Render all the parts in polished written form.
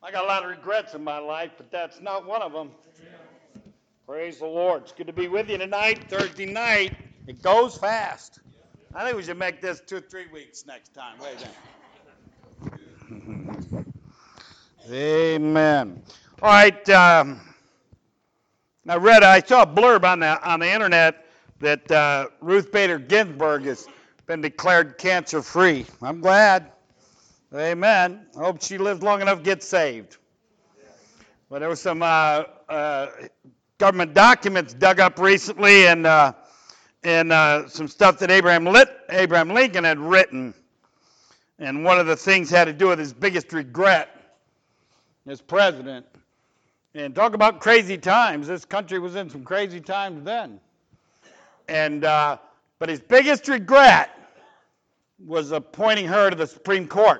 I got a lot of regrets in my life, but that's not one of them. Praise the Lord. It's good to be with you tonight, Thursday night. It goes fast. I think we should make this 2 or 3 weeks next time. What do you think? Amen. All right. I saw a blurb on the internet that Ruth Bader Ginsburg has been declared cancer-free. I'm glad. Amen. I hope she lives long enough to get saved. But there was some government documents dug up recently, and some stuff that Abraham Lincoln had written. And one of the things had to do with his biggest regret as president. And talk about crazy times. This country was in some crazy times then. And but his biggest regret was appointing her to the Supreme Court.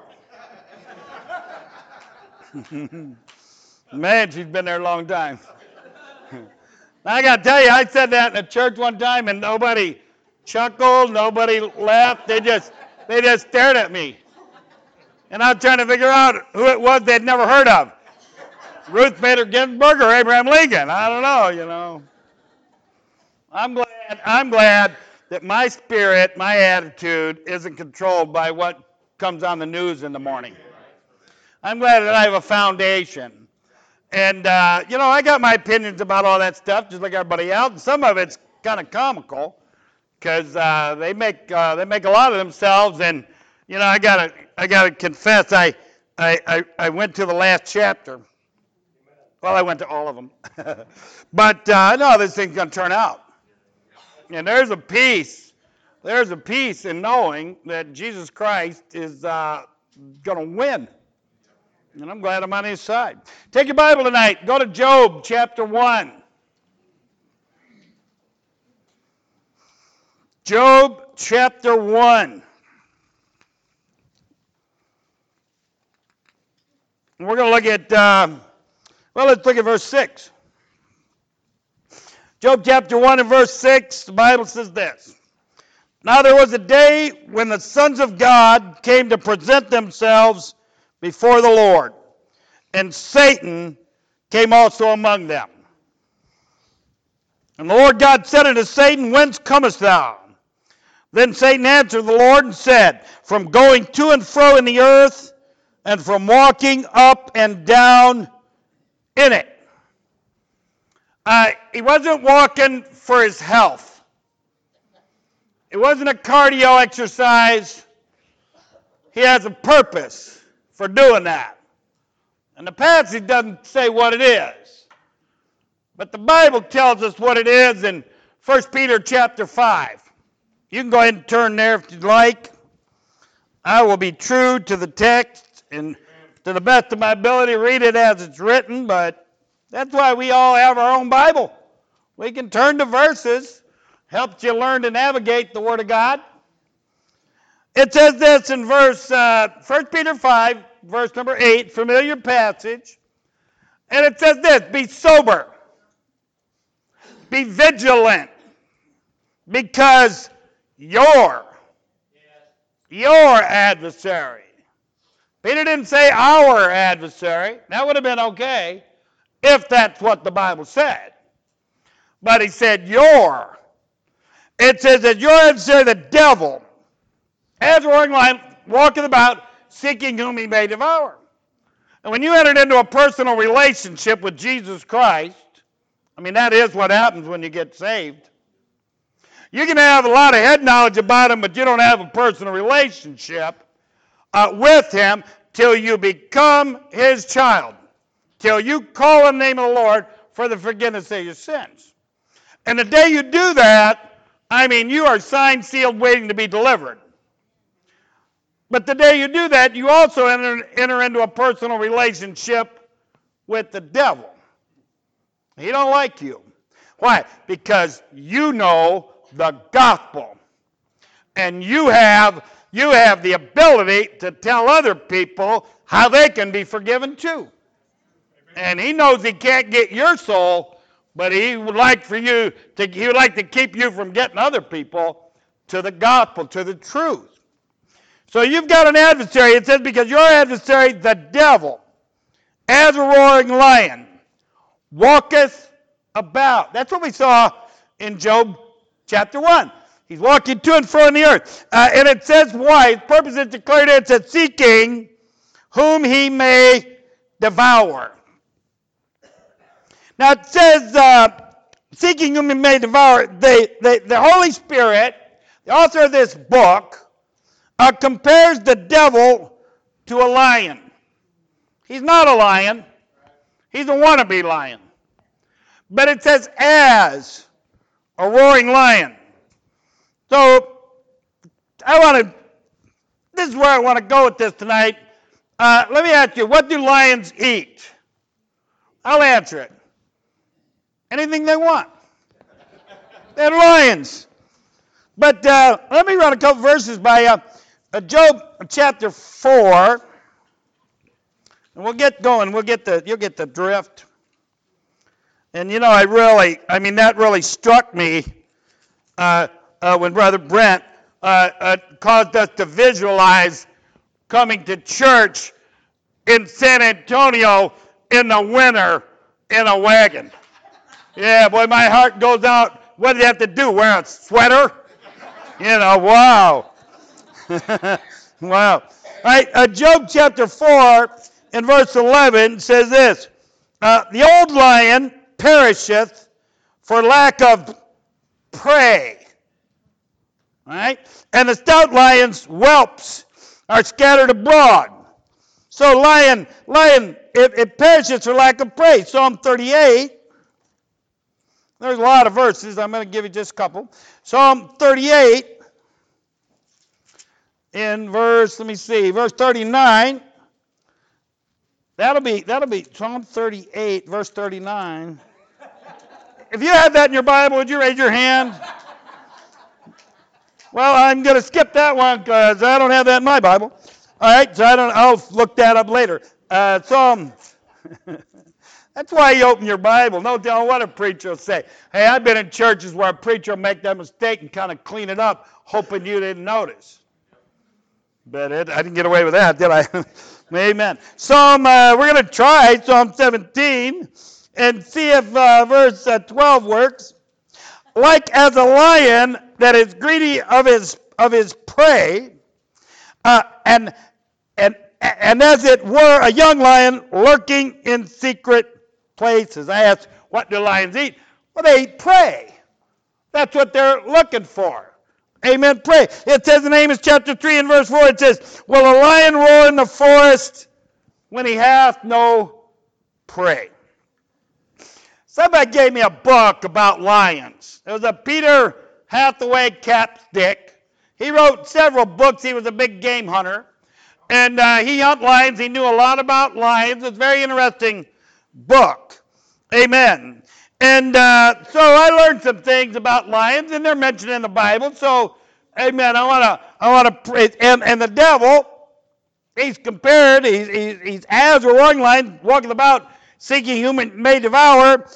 Man, she's been there a long time. I got to tell you, I said that in a church one time, and nobody chuckled, nobody laughed. They just stared at me. And I was trying to figure out who it was they'd never heard of. Ruth Bader Ginsburg or Abraham Lincoln. I don't know, I'm glad that my spirit, my attitude, isn't controlled by what comes on the news in the morning. I'm glad that I have a foundation. And, I got my opinions about all that stuff, just like everybody else. And some of it's kind of comical because they make a lot of themselves. And, I gotta confess, I went to the last chapter. Well, I went to all of them. But I know this thing's going to turn out. And there's a peace in knowing that Jesus Christ is going to win. And I'm glad I'm on his side. Take your Bible tonight. Go to Job chapter 1. Job chapter 1. And we're going to look at, let's look at verse 6. Job chapter 1 and verse 6, the Bible says this. Now there was a day when the sons of God came to present themselves before the Lord, and Satan came also among them. And the Lord God said unto Satan, Whence comest thou? Then Satan answered the Lord and said, From going to and fro in the earth, and from walking up and down in it. He wasn't walking for his health. It wasn't a cardio exercise. He has a purpose for doing that. And the passage doesn't say what it is. But the Bible tells us what it is in 1 Peter chapter 5. You can go ahead and turn there if you'd like. I will be true to the text and to the best of my ability read it as it's written, but that's why we all have our own Bible. We can turn to verses. Helps you learn to navigate the Word of God. It says this in 1 Peter 5, verse number 8, familiar passage. And it says this, be sober. Be vigilant. Because your adversary. Peter didn't say our adversary. That would have been okay if that's what the Bible said. But he said your. It says that your adversary, the devil, as walking about, seeking whom he may devour. And when you entered into a personal relationship with Jesus Christ, that is what happens when you get saved. You can have a lot of head knowledge about him, but you don't have a personal relationship with him till you become his child, till you call on the name of the Lord for the forgiveness of your sins. And the day you do that, you are signed, sealed, waiting to be delivered. But the day you do that, you also enter into a personal relationship with the devil. He don't like you. Why? Because you know the gospel. And you have the ability to tell other people how they can be forgiven too. And he knows he can't get your soul, but he would like to keep you from getting other people to the gospel, to the truth. So you've got an adversary. It says, because your adversary, the devil, as a roaring lion, walketh about. That's what we saw in Job chapter 1. He's walking to and fro in the earth. And it says why. His purpose is declared. It says, seeking whom he may devour. Now it says, seeking whom he may devour. The Holy Spirit, the author of this book, compares the devil to a lion. He's not a lion. He's a wannabe lion. But it says as a roaring lion. So this is where I want to go with this tonight. Let me ask you, what do lions eat? I'll answer it. Anything they want. They're lions. But let me run a couple verses by Job chapter 4. And we'll get going. You'll get the drift. And that really struck me when Brother Brent caused us to visualize coming to church in San Antonio in the winter in a wagon. Yeah, boy, my heart goes out. What did he have to do? Wear a sweater? Wow. Wow. All right, Job chapter 4 and verse 11 says this. The old lion perisheth for lack of prey. All right? And the stout lion's whelps are scattered abroad. So lion, it perishes for lack of prey. Psalm 38. There's a lot of verses. I'm going to give you just a couple. Psalm 38 in verse 39. That'll be Psalm 38, verse 39. If you have that in your Bible, would you raise your hand? Well, I'm going to skip that one because I don't have that in my Bible. All right, so I'll look that up later. That's why you open your Bible. Don't tell what a preacher will say. Hey, I've been in churches where a preacher will make that mistake and kind of clean it up, hoping you didn't notice. But I didn't get away with that, did I? Amen. We're going to try Psalm 17 and see if verse 12 works. Like as a lion that is greedy of his prey, and as it were a young lion lurking in secret places. I asked, what do lions eat? Well, they eat prey. That's what they're looking for. Amen. Pray. It says in Amos chapter 3 and verse 4, it says, will a lion roar in the forest when he hath no prey? Somebody gave me a book about lions. It was a Peter Hathaway Capstick. He wrote several books. He was a big game hunter. And he hunted lions. He knew a lot about lions. It's a very interesting book. Amen. And so I learned some things about lions, and they're mentioned in the Bible. So, amen. I want to praise. And the devil, he's compared. He's as a roaring lion, walking about, seeking whom it may devour.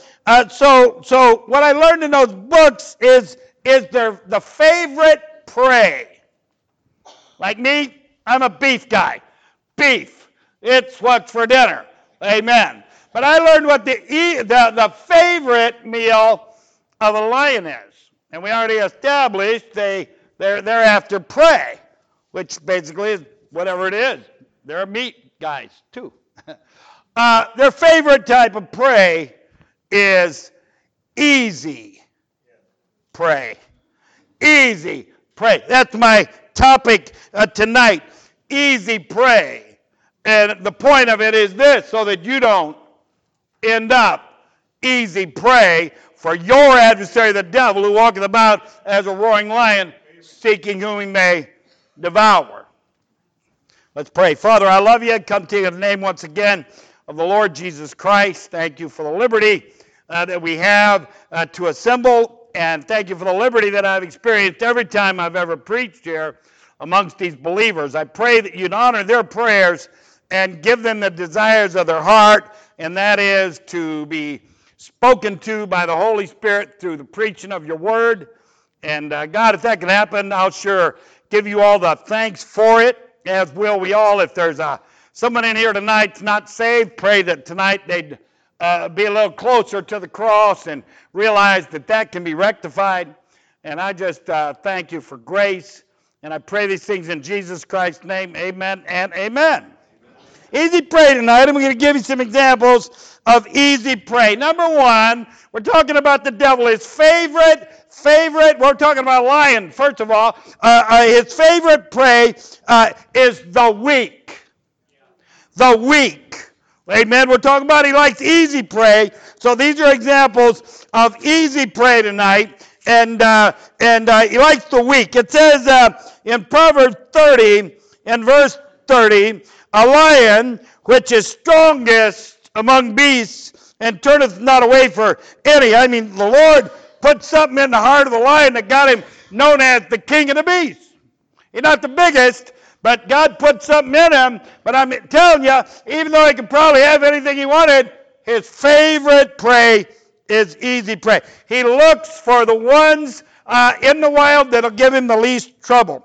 So what I learned in those books is the favorite prey. Like me, I'm a beef guy. Beef. It's what's for dinner. Amen. But I learned what the favorite meal of a lion is. And we already established they're after prey, which basically is whatever it is. They're meat guys, too. Their favorite type of prey is easy prey. Easy prey. That's my topic tonight. Easy prey. And the point of it is this, so that you don't end up easy prey for your adversary, the devil, who walketh about as a roaring lion, seeking whom he may devour. Let's pray. Father, I love you. I come to you in the name once again of the Lord Jesus Christ. Thank you for the liberty that we have to assemble, and thank you for the liberty that I've experienced every time I've ever preached here amongst these believers. I pray that you'd honor their prayers and give them the desires of their heart, and that is to be spoken to by the Holy Spirit through the preaching of your word. And God, if that can happen, I'll sure give you all the thanks for it, as will we all. If there's a Someone in here tonight's not saved. Pray that tonight they'd be a little closer to the cross and realize that that can be rectified. And I just thank you for grace. And I pray these things in Jesus Christ's name. Amen and amen. Easy pray tonight. I'm going to give you some examples of easy pray. Number one, we're talking about the devil. His favorite, we're talking about a lion, first of all. His favorite prey is the weak. The weak. Amen. We're talking about he likes easy prey. So these are examples of easy prey tonight. And he likes the weak. It says in Proverbs 30, in verse 30, a lion which is strongest among beasts and turneth not away for any. I mean, the Lord put something in the heart of the lion that got him known as the king of the beasts. He's not the biggest, but God put something in him. But I'm telling you, even though he could probably have anything he wanted, his favorite prey is easy prey. He looks for the ones in the wild that'll give him the least trouble.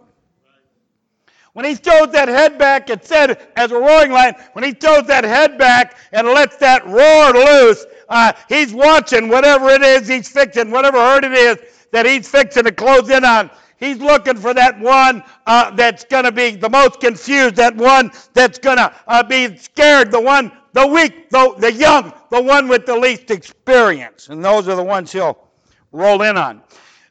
When he throws that head back, it said, as a roaring lion, when he throws that head back and lets that roar loose, he's watching whatever it is he's fixing, whatever herd it is that he's fixing to close in on. He's looking for that one that's going to be the most confused, that one that's going to be scared, the weak, the young, the one with the least experience. And those are the ones he'll roll in on.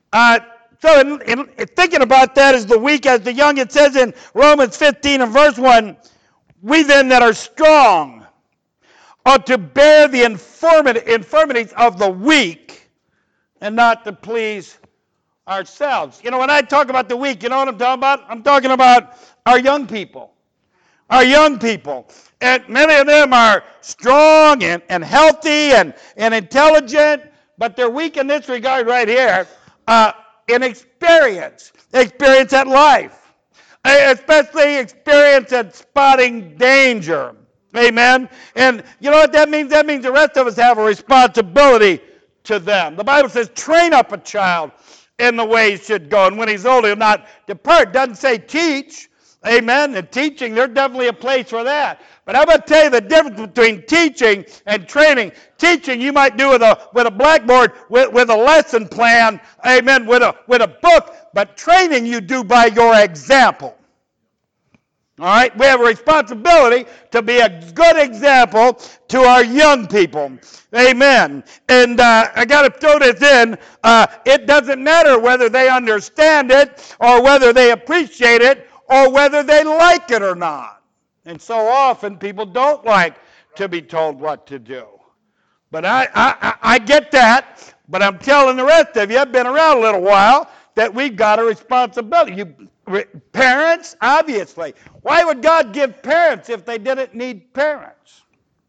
So in thinking about that as the weak, as the young, it says in Romans 15 and verse 1, we then that are strong ought to bear the infirmities of the weak and not to please ourselves. You know, when I talk about the weak, you know what I'm talking about? I'm talking about our young people. Our young people. And many of them are strong and healthy and intelligent, but they're weak in this regard right here. In experience at life, especially experience at spotting danger. Amen. And you know what that means? That means the rest of us have a responsibility to them. The Bible says, train up a child in the way he should go, and when he's old, he'll not depart. It doesn't say teach. Amen. And teaching, there's definitely a place for that. But I'm going to tell you the difference between teaching and training. Teaching you might do with a blackboard, with a lesson plan, amen, with a book. But training you do by your example. All right? We have a responsibility to be a good example to our young people. Amen. And I got to throw this in. It doesn't matter whether they understand it or whether they appreciate it or whether they like it or not. And so often people don't like to be told what to do. But I get that, but I'm telling the rest of you, I've been around a little while, that we've got a responsibility. Parents, obviously. Why would God give parents if they didn't need parents?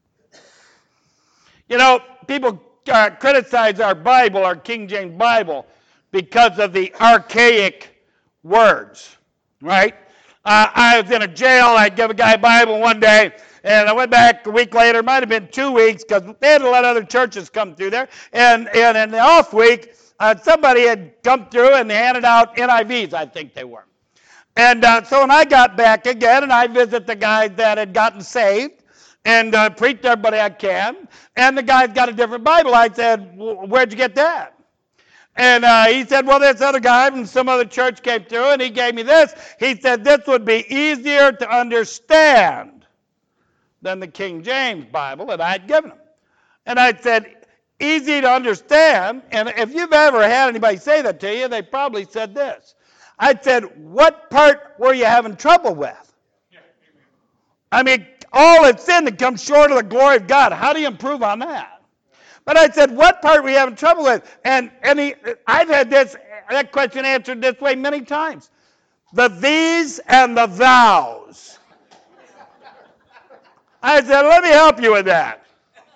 You know, people criticize our Bible, our King James Bible, because of the archaic words, right? I was in a jail. I'd give a guy a Bible one day, and I went back a week later. It might have been 2 weeks because they had to let other churches come through there. And in the off week, somebody had come through and they handed out NIVs, I think they were. And so when I got back again, and I visit the guys that had gotten saved and preached to everybody I can, and the guy's got a different Bible. I said, where'd you get that? And he said, well, this other guy from some other church came through, and he gave me this. He said, this would be easier to understand than the King James Bible that I had given him. And I said, easy to understand. And if you've ever had anybody say that to you, they probably said this. I said, what part were you having trouble with? I mean, all it's sin that comes short of the glory of God. How do you improve on that? But I said, what part were you having trouble with? And I've had that question answered this way many times. The these and the thous. I said, let me help you with that.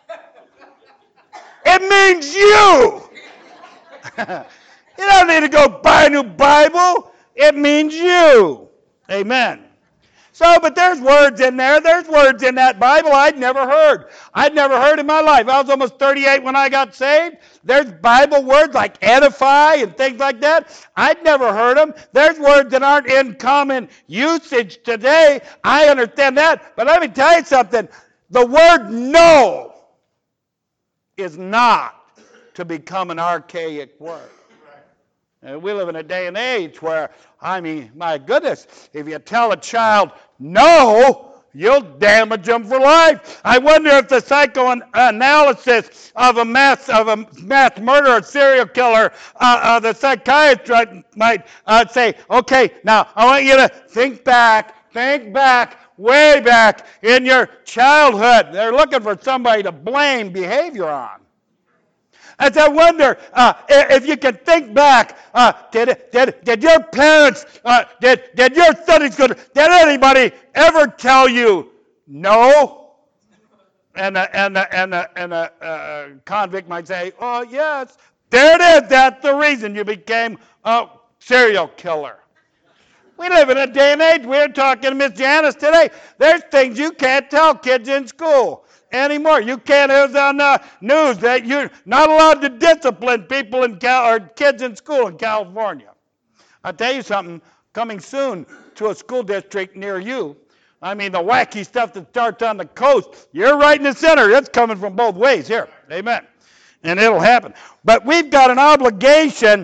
It means you. You don't need to go buy a new Bible. It means you. Amen. So, but there's words in there. There's words in that Bible I'd never heard. I'd never heard in my life. I was almost 38 when I got saved. There's Bible words like edify and things like that. I'd never heard them. There's words that aren't in common usage today. I understand that. But let me tell you something. The word no is not to become an archaic word. And we live in a day and age where, I mean, my goodness, if you tell a child no, you'll damage them for life. I wonder if the psychoanalysis of a mass murderer, serial killer, the psychiatrist might say, okay, now I want you to think back, way back in your childhood. They're looking for somebody to blame behavior on. And I wonder if you can think back, did your parents, did your Sunday school, did anybody ever tell you no? And a convict might say, oh, yes, there it is. That's the reason you became a serial killer. We live in a day and age. We're talking to Miss Janice today. There's things you can't tell kids in school anymore. You can't hear on the news that you're not allowed to discipline people or kids in school in California. I'll tell you something, coming soon to a school district near you. I mean, the wacky stuff that starts on the coast, you're right in the center. It's coming from both ways here. Amen. And it'll happen. But we've got an obligation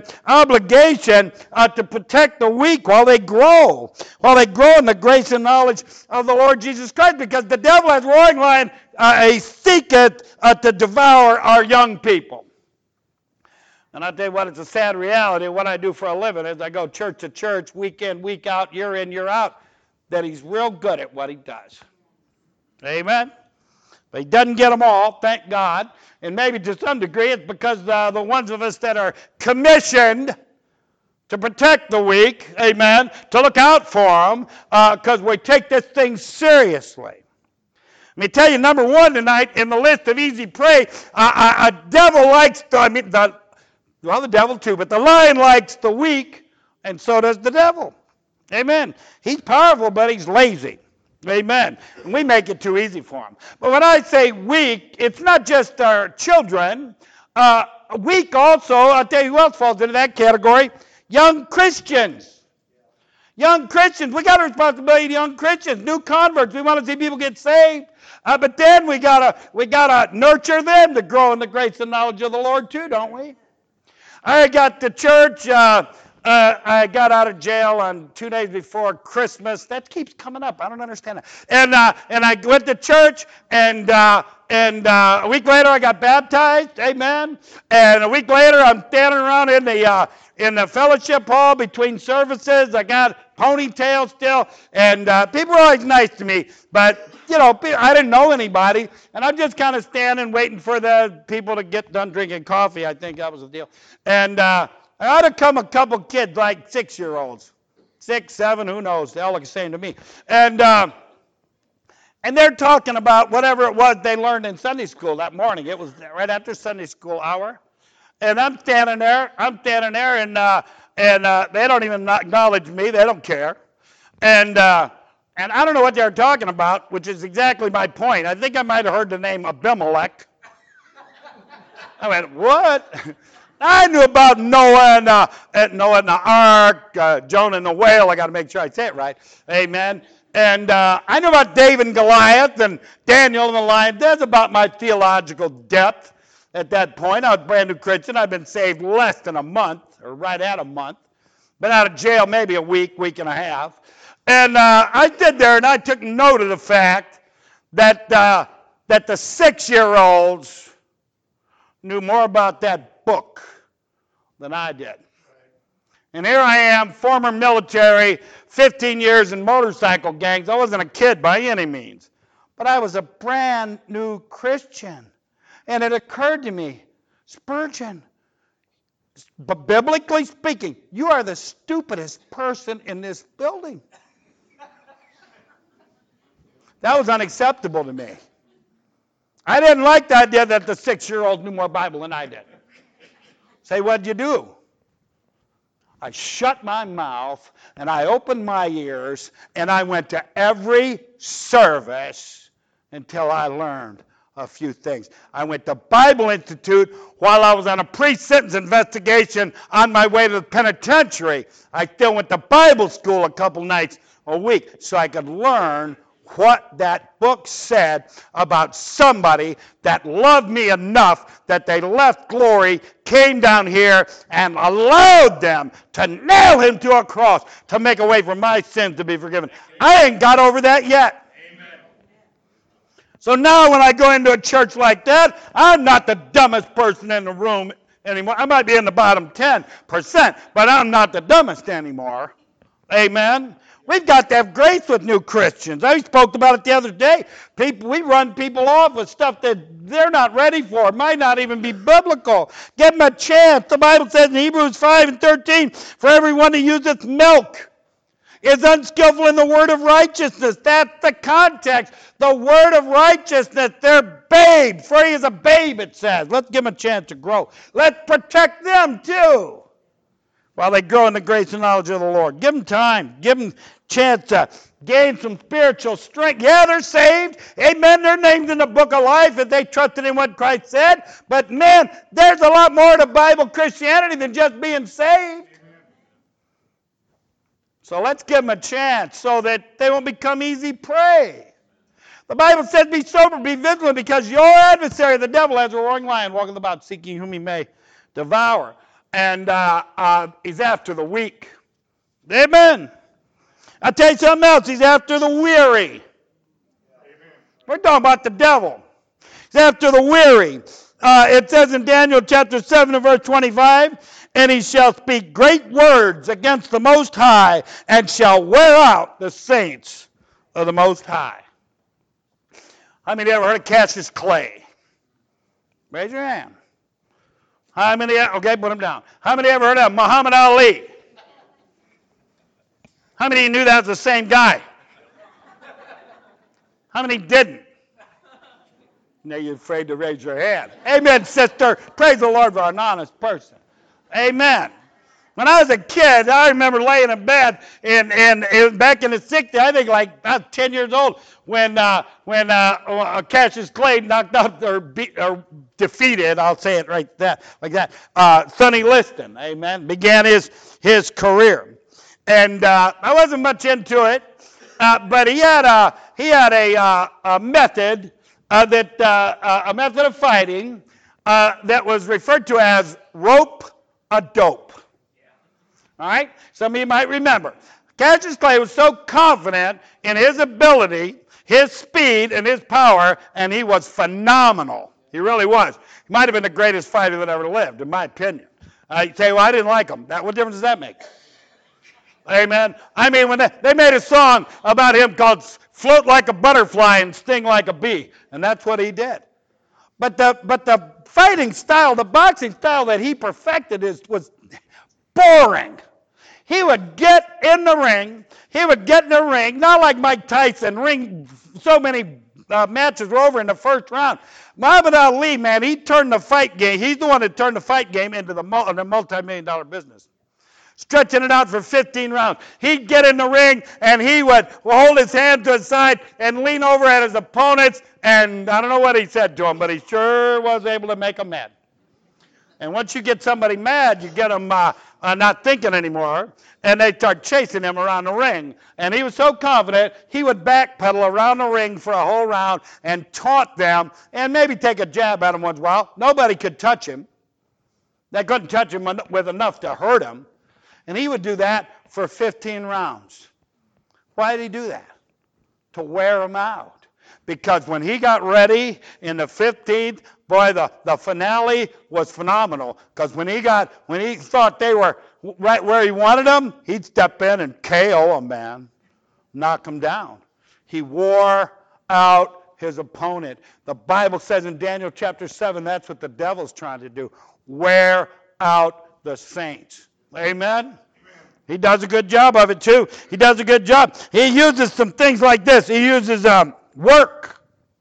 to protect the weak while they grow in the grace and knowledge of the Lord Jesus Christ, because the devil, as roaring lion, he seeketh to devour our young people. And I'll tell you what, it's a sad reality. What I do for a living is I go church to church, week in, week out, year in, year out, that he's real good at what he does. Amen? But he doesn't get them all, thank God. And maybe to some degree it's because the ones of us that are commissioned to protect the weak, amen, to look out for them, because we take this thing seriously. Let me tell you, number one tonight in the list of easy prey, a devil likes, the devil too, but the lion likes the weak, and so does the devil. Amen. He's powerful, but he's lazy. Amen. And we make it too easy for him. But when I say weak, it's not just our children. Weak also, I'll tell you who else falls into that category, young Christians. Young Christians, we got a responsibility to young Christians, new converts. We want to see people get saved. But then we gotta nurture them to grow in the grace and knowledge of the Lord too, don't we? I got to church. I got out of jail on 2 days before Christmas. That keeps coming up. I don't understand it. And I went to church, and a week later I got baptized. Amen. And a week later I'm standing around in the fellowship hall between services. I got ponytail still, and people were always nice to me, but I didn't know anybody, and I'm just kind of standing waiting for the people to get done drinking coffee. I think that was the deal. And out had come a couple kids, like 6-year-olds, 6, 7, who knows? They all look the same to me. And they're talking about whatever it was they learned in Sunday school that morning. It was right after Sunday school hour. And I'm standing there, and they don't even acknowledge me. They don't care. And I don't know what they're talking about, which is exactly my point. I think I might have heard the name Abimelech. I went, what? I knew about Noah and the ark, Jonah and the whale. I got to make sure I say it right. Amen. And I knew about David and Goliath and Daniel and the lion. That's about my theological depth at that point. I was a brand new Christian. I'd been saved less than a month, or right at a month. Been out of jail maybe a week and a half. And I stood there and I took note of the fact that the 6-year-olds knew more about that book than I did. And here I am, former military, 15 years in motorcycle gangs. I wasn't a kid by any means, but I was a brand new Christian. And it occurred to me, Spurgeon, but biblically speaking, you are the stupidest person in this building. That was unacceptable to me. I didn't like the idea that the 6-year-old knew more Bible than I did. Say, what'd you do? I shut my mouth and I opened my ears and I went to every service until I learned a few things. I went to Bible Institute while I was on a pre-sentence investigation on my way to the penitentiary. I still went to Bible school a couple nights a week so I could learn what that book said about somebody that loved me enough that they left glory, came down here, and allowed them to nail him to a cross to make a way for my sins to be forgiven. I ain't got over that yet. So now when I go into a church like that, I'm not the dumbest person in the room anymore. I might be in the bottom 10%, but I'm not the dumbest anymore. Amen. We've got to have grace with new Christians. I spoke about it the other day. We run people off with stuff that they're not ready for. It might not even be biblical. Give them a chance. The Bible says in Hebrews 5:13, for everyone who useth milk is unskillful in the word of righteousness. That's the context. The word of righteousness. They're babe. Free as a babe, it says. Let's give them a chance to grow. Let's protect them too while they grow in the grace and knowledge of the Lord. Give them time. Give them a chance to gain some spiritual strength. Yeah, they're saved. Amen. They're named in the book of life if they trusted in what Christ said. But man, there's a lot more to Bible Christianity than just being saved. So let's give them a chance so that they won't become easy prey. The Bible says, be sober, be vigilant, because your adversary, the devil, as a roaring lion, walking about, seeking whom he may devour. And he's after the weak. Amen. I'll tell you something else. He's after the weary. We're talking about the devil. He's after the weary. It says in Daniel chapter 7 and verse 25, and he shall speak great words against the Most High, and shall wear out the saints of the Most High. How many ever heard of Cassius Clay? Raise your hand. How many? Okay, put them down. How many ever heard of Muhammad Ali? How many knew that was the same guy? How many didn't? Now you're afraid to raise your hand. Amen, sister. Praise the Lord for an honest person. Amen. When I was a kid, I remember laying in bed and back in the 60s, I think like I was 10 years old, when Cassius Clay knocked out or defeated, I'll say it like that, Sonny Liston, amen, began his career. And I wasn't much into it, but he had a method a method of fighting that was referred to as rope-a-dope. All right? Some of you might remember. Cassius Clay was so confident in his ability, his speed, and his power, and he was phenomenal. He really was. He might have been the greatest fighter that ever lived, in my opinion. You say, well, I didn't like him. What difference does that make? Amen. I mean, when they made a song about him called Float Like a Butterfly and Sting Like a Bee, and that's what he did. But the fighting style, the boxing style that he perfected was boring. He would get in the ring, not like Mike Tyson, so many matches were over in the first round. Muhammad Ali, man, he turned the fight game. He's the one that turned the fight game into the multi-million-dollar business. Stretching it out for 15 rounds. He'd get in the ring, and he would hold his hand to his side and lean over at his opponents, and I don't know what he said to him, but he sure was able to make them mad. And once you get somebody mad, you get them not thinking anymore, and they start chasing him around the ring. And he was so confident, he would backpedal around the ring for a whole round and taunt them and maybe take a jab at them once in a while. Nobody could touch him. They couldn't touch him with enough to hurt him. And he would do that for 15 rounds. Why did he do that? To wear them out. Because when he got ready in the 15th, boy, the finale was phenomenal. Because when he thought they were right where he wanted them, he'd step in and KO them, man. Knock them down. He wore out his opponent. The Bible says in Daniel chapter 7, that's what the devil's trying to do. Wear out the saints. Amen? He does a good job of it, too. He does a good job. He uses some things like this. He uses work.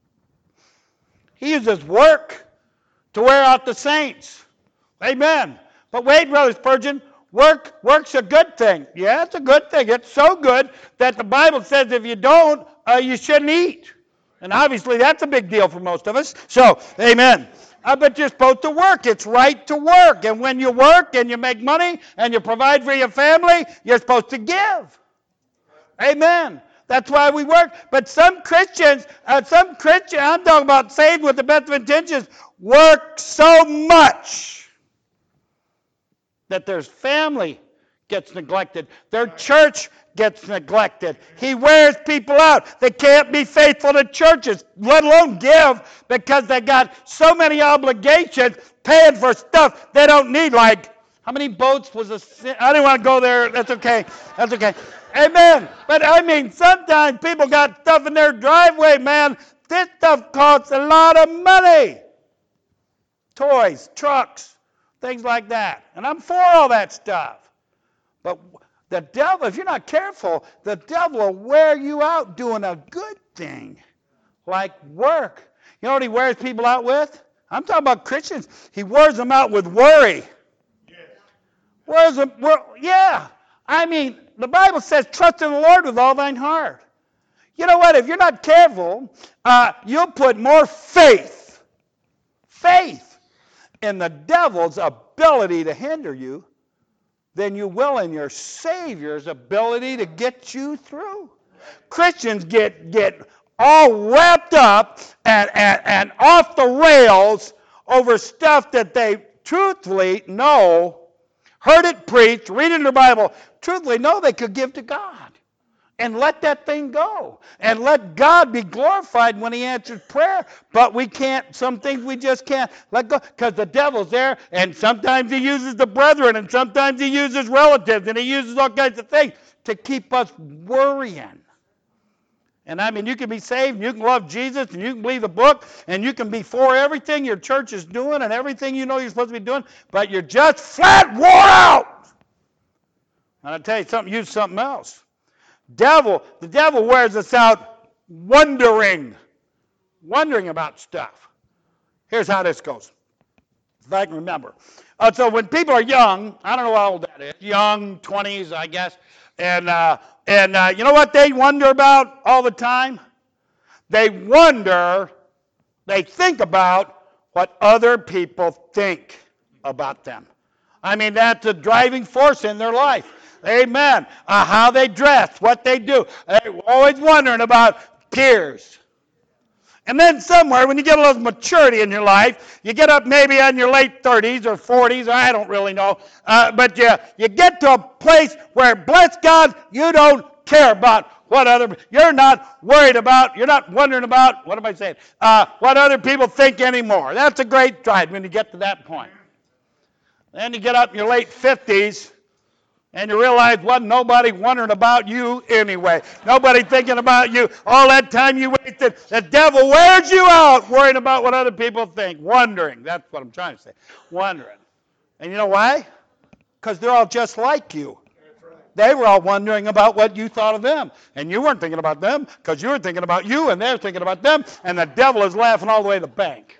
He uses work to wear out the saints. Amen. But wait, Brother Spurgeon, Work's a good thing. Yeah, it's a good thing. It's so good that the Bible says if you don't, you shouldn't eat. And obviously that's a big deal for most of us. So, amen. But you're supposed to work. It's right to work. And when you work and you make money and you provide for your family, you're supposed to give. Amen. That's why we work. But some Christians, I'm talking about saved with the best of intentions, work so much that their family gets neglected. Their church gets neglected. He wears people out. They can't be faithful to churches, let alone give, because they got so many obligations paying for stuff they don't need. Like, how many boats was a sin? I didn't want to go there. That's okay. That's okay. Amen. But I mean, sometimes people got stuff in their driveway, man. This stuff costs a lot of money. Toys, trucks, things like that. And I'm for all that stuff. But the devil, if you're not careful, the devil will wear you out doing a good thing, like work. You know what he wears people out with? I'm talking about Christians. He wears them out with worry. Wears them, yeah. I mean, the Bible says, trust in the Lord with all thine heart. You know what? If you're not careful, you'll put more faith in the devil's ability to hinder you than you will in your Savior's ability to get you through. Christians get all wrapped up and off the rails over stuff that they truthfully know, heard it preached, read it in the Bible, truthfully know they could give to God. And let that thing go. And let God be glorified when he answers prayer. But we can't, some things we just can't let go. Because the devil's there, and sometimes he uses the brethren, and sometimes he uses relatives, and he uses all kinds of things to keep us worrying. And I mean, you can be saved, and you can love Jesus, and you can believe the book, and you can be for everything your church is doing, and everything you know you're supposed to be doing, but you're just flat wore out. And I'll tell you something, use something else. The devil wears us out wondering about stuff. Here's how this goes, if I can remember. So when people are young, I don't know how old that is, young, 20s, I guess, and you know what they wonder about all the time? They think about what other people think about them. I mean, that's a driving force in their life. Amen. How they dress, what they do. They're always wondering about peers. And then somewhere, when you get a little maturity in your life, you get up maybe in your late 30s or 40s, I don't really know, but you get to a place where, bless God, you don't care about you're not worried about, you're not wondering about, what am I saying, what other people think anymore. That's a great drive when you get to that point. Then you get up in your late 50s, and you realize wasn't nobody wondering about you anyway. Nobody thinking about you. All that time you wasted. The devil wears you out worrying about what other people think. Wondering. That's what I'm trying to say. Wondering. And you know why? Because they're all just like you. They were all wondering about what you thought of them. And you weren't thinking about them because you were thinking about you and they're thinking about them. And the devil is laughing all the way to the bank.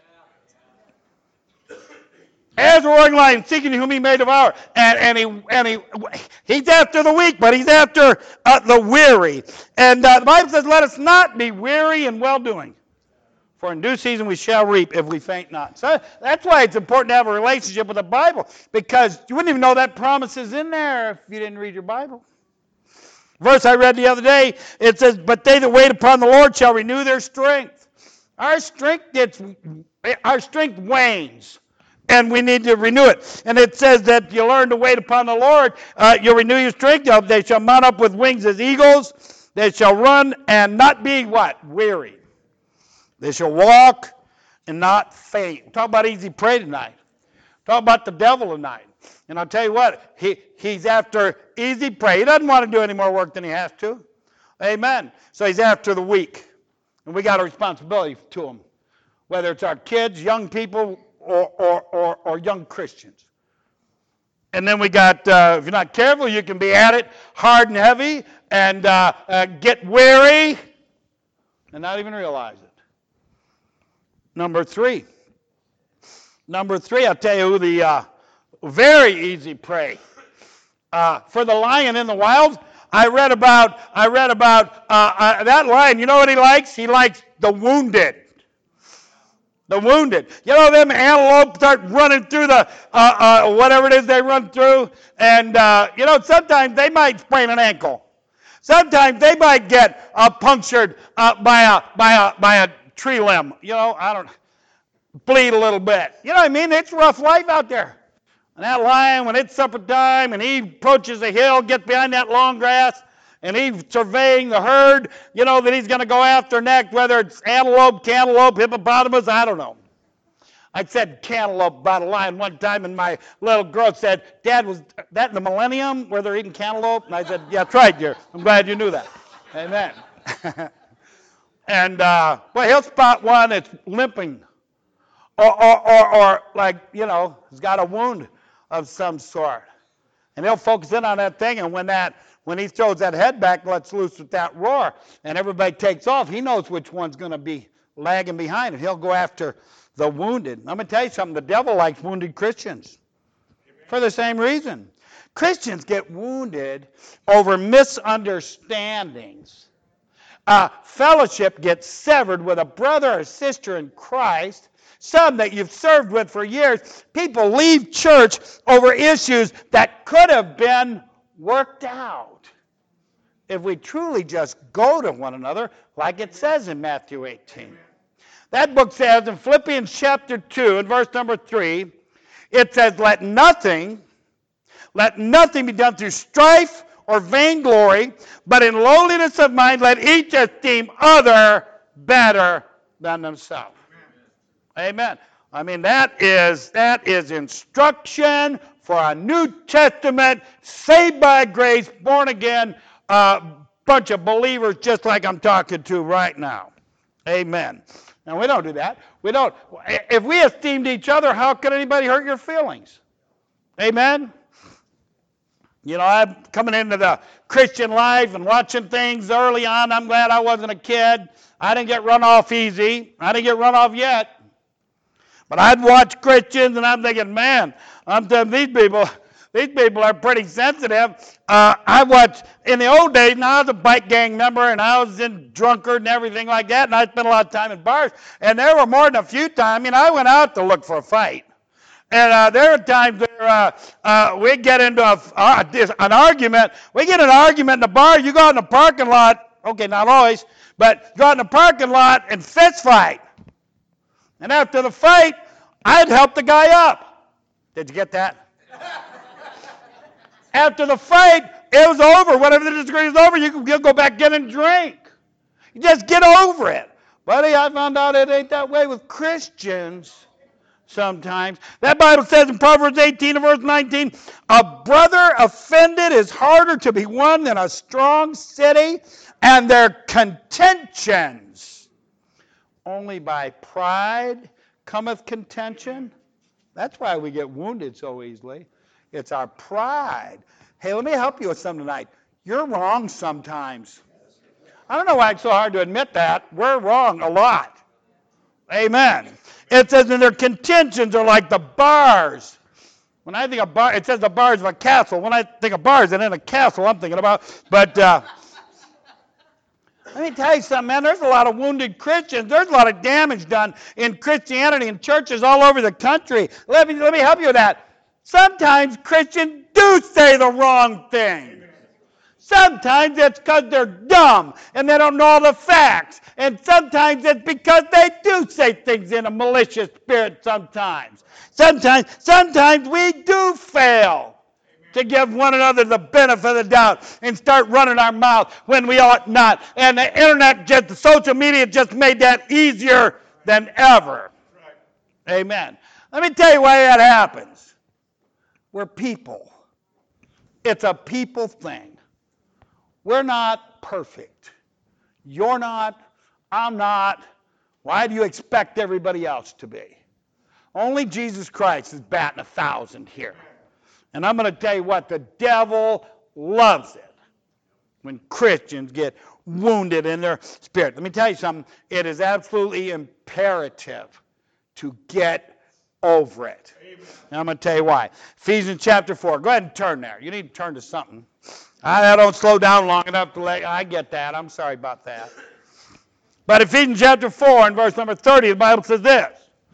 As a roaring lion, seeking whom he may devour. And he's after the weak, but he's after the weary. And the Bible says, let us not be weary in well-doing. For in due season we shall reap if we faint not. So that's why it's important to have a relationship with the Bible. Because you wouldn't even know that promise is in there if you didn't read your Bible. Verse I read the other day, it says, but they that wait upon the Lord shall renew their strength. Our strength wanes. And we need to renew it. And it says that you learn to wait upon the Lord. You'll renew your strength. They shall mount up with wings as eagles. They shall run and not be what? Weary. They shall walk and not faint. Talk about easy prey tonight. Talk about the devil tonight. And I'll tell you what, he's after easy prey. He doesn't want to do any more work than he has to. Amen. So he's after the weak. And we got a responsibility to him. Whether it's our kids, young people, or young Christians. And then we got, if you're not careful, you can be at it hard and heavy and get weary and not even realize it. Number three, I'll tell you who the very easy prey for the lion in the wild. I read about that lion. You know what he likes? He likes the wounded. The wounded. You know, them antelope start running through the, whatever it is they run through. And, sometimes they might sprain an ankle. Sometimes they might get punctured by a tree limb. Bleed a little bit. You know what I mean? It's rough life out there. And that lion, when it's supper time and he approaches a hill, gets behind that long grass, and he's surveying the herd, that he's going to go after next, whether it's antelope, cantaloupe, hippopotamus, I don't know. I said cantaloupe about a lion one time, and my little girl said, Dad, was that in the millennium where they're eating cantaloupe? And I said, yeah, that's right, dear. I'm glad you knew that. Amen. And, he'll spot one that's limping. Or he's got a wound of some sort. And he'll focus in on that thing, and when he throws that head back, lets loose with that roar, and everybody takes off, he knows which one's going to be lagging behind, and he'll go after the wounded. I'm going to tell you something. The devil likes wounded Christians for the same reason. Christians get wounded over misunderstandings. Fellowship gets severed with a brother or sister in Christ, some that you've served with for years. People leave church over issues that could have been worked out if we truly just go to one another like it says in Matthew 18. That book says in Philippians chapter 2 and verse number 3, it says, let nothing be done through strife or vainglory, but in lowliness of mind let each esteem other better than themselves. Amen. I mean, that is instruction for a New Testament, saved by grace, born again, bunch of believers just like I'm talking to right now. Amen. Now, we don't do that. We don't. If we esteemed each other, how could anybody hurt your feelings? Amen. I'm coming into the Christian life and watching things early on. I'm glad I wasn't a kid. I didn't get run off easy. I didn't get run off yet. But I'd watch Christians, and I'm thinking, man, I'm telling these people are pretty sensitive. I watched, in the old days, now I was a bike gang member, and I was in drunkard and everything like that, and I spent a lot of time in bars. And there were more than a few times, I went out to look for a fight. And there are times where we get into an argument. We get an argument in the bar. You go out in the parking lot. Okay, not always, but go out in the parking lot and fist fight. And after the fight, I'd help the guy up. Did you get that? After the fight, it was over. Whenever the disagreement is over, you'll go back in and drink. You just get over it. Buddy, I found out it ain't that way with Christians sometimes. That Bible says in Proverbs 18 and verse 19, a brother offended is harder to be won than a strong city, and their contentions. Only by pride cometh contention. That's why we get wounded so easily. It's our pride. Hey, let me help you with something tonight. You're wrong sometimes. I don't know why it's so hard to admit that. We're wrong a lot. Amen. It says, and their contentions are like the bars. When I think of bar, it says the bars of a castle. When I think of bars, and in a castle I'm thinking about. But let me tell you something, man. There's a lot of wounded Christians. There's a lot of damage done in Christianity in churches all over the country. Let me help you with that. Sometimes Christians do say the wrong thing. Sometimes it's because they're dumb and they don't know all the facts. And sometimes it's because they do say things in a malicious spirit sometimes. Sometimes we do fail to give one another the benefit of the doubt and start running our mouth when we ought not. And the internet, the social media just made that easier than ever. Amen. Let me tell you why that happens. We're people. It's a people thing. We're not perfect. You're not. I'm not. Why do you expect everybody else to be? Only Jesus Christ is batting 1,000 here. And I'm going to tell you what, the devil loves it when Christians get wounded in their spirit. Let me tell you something. It is absolutely imperative to get over it. Now I'm going to tell you why. Ephesians chapter 4. Go ahead and turn there. You need to turn to something. I don't slow down long enough to let. I get that. I'm sorry about that. But Ephesians chapter 4 and verse number 30, the Bible says this.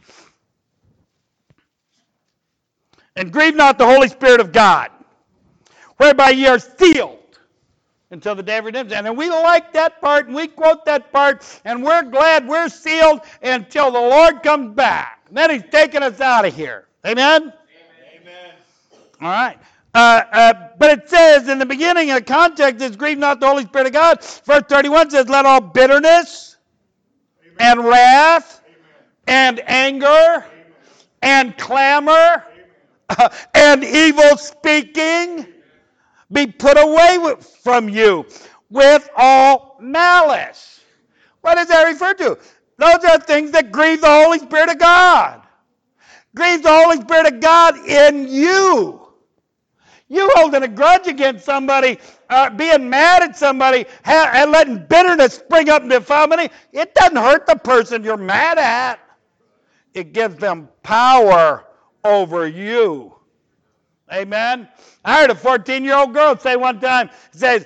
And grieve not the Holy Spirit of God, whereby ye are sealed until the day of redemption. And we like that part, and we quote that part, and we're glad we're sealed until the Lord comes back. And then he's taking us out of here. Amen? Amen. All right. But it says in the beginning, the context is grieve not the Holy Spirit of God. Verse 31 says, let all bitterness and wrath and anger and clamor and evil speaking be put away from you with all malice. What does that refer to? Those are things that grieve the Holy Spirit of God. Grieve the Holy Spirit of God in you. You holding a grudge against somebody, being mad at somebody, and letting bitterness spring up in defilement, it doesn't hurt the person you're mad at. It gives them power over you. Amen? I heard a 14-year-old girl say one time, bearing